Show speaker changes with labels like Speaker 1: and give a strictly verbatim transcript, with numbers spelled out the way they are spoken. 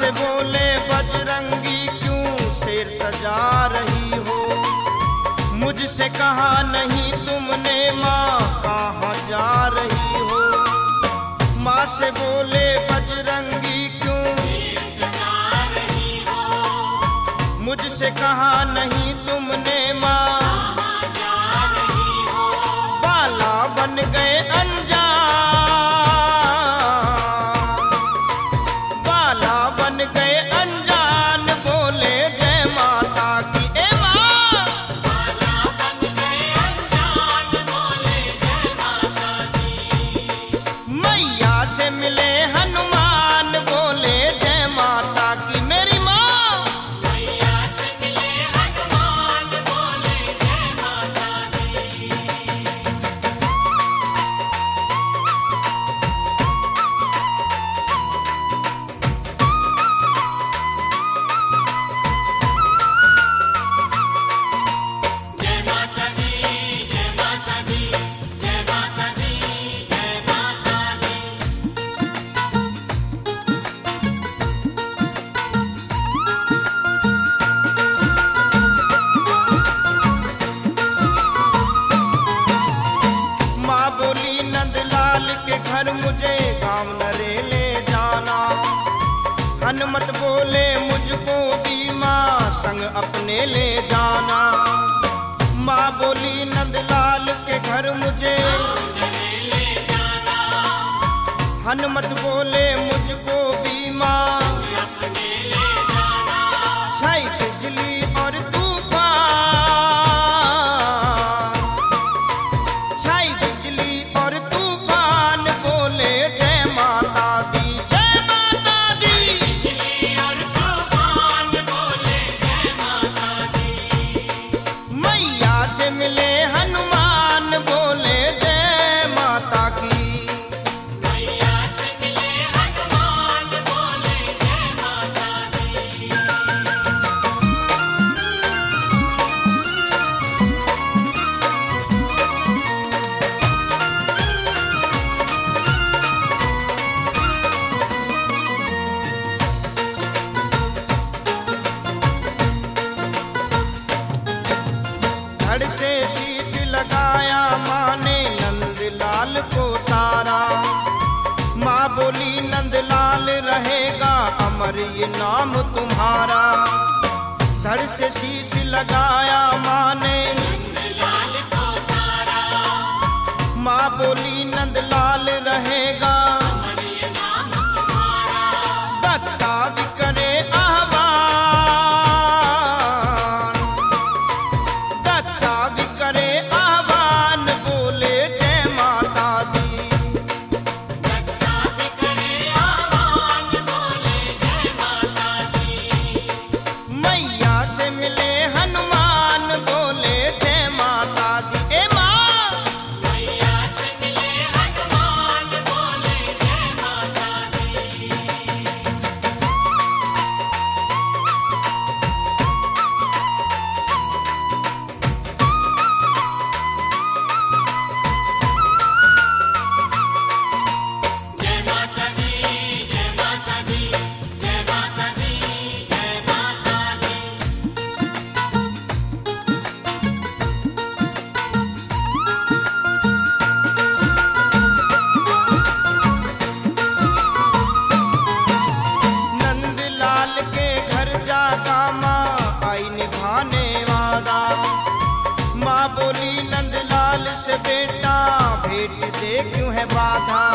Speaker 1: से बोले बजरंगी क्यों शेर सजा रही हो, मुझसे कहा नहीं तुमने माँ कहाँ जा रही हो। माँ से बोले बजरंगी क्यों शेर सजा रही हो, मुझसे कहा नहीं तुमने माँ कहाँ जा रही हो। बाला बन गए अनजान, बाला बन गए अनजान, बोले जय माता की। ए माँ बाला बन गए अनजान, बोले जय माता की। मैया से मिले हनुमान, बोले जय माता की। मेरी माँ मैया से मिले हनुमान, बोले जय माता की। माँ बोली नंदलाल के घर मुझे गाँव नरे ले जाना। हनुमत बोले मुझको भी माँ संग अपने ले जाना। माँ बोली नंदलाल के घर मुझे ले जाना। हनुमत बोले मुझको भी माँ अपने ले जाना। छाई बिजली और तूफान, छाई बिजली और तूफान, बोले जय माता दी, जय माता दी। बिजली और तूफान, बोले जय माता दी। मैया से मिले हनुमान, बोले जय माता की। मैया से मिले हनुमान, बोले जय माता दी। धड़ से शीश लगाया माँ ने नंदलाल को तारा। माँ बोली नंदलाल रहेगा अमर ये नाम तुम्हारा। धड़ से शीश लगाया माँ ने नंदलाल को तारा। माँ बोली नंदलाल रहेगा अमर ये नाम तुम्हारा। दत्ता भी करे आह्वान, दत्ता भी करे आह्वान, बोले जय माता दी। दत्ता भी करे आह्वान, बोले जय माता दी। मैया से मिले हनुमान, बोले जय माता दी। ए माँ मैया से मिले हनुमान, बोले जय माता दी। जय माता दी, जय माता दी, जय माता दी, जय माता दी। नंदलाल के घर जाता माँ आई निभाने वादा। माँ बोली नंदलाल से बेटा भेंट दे क्यों है बाधा।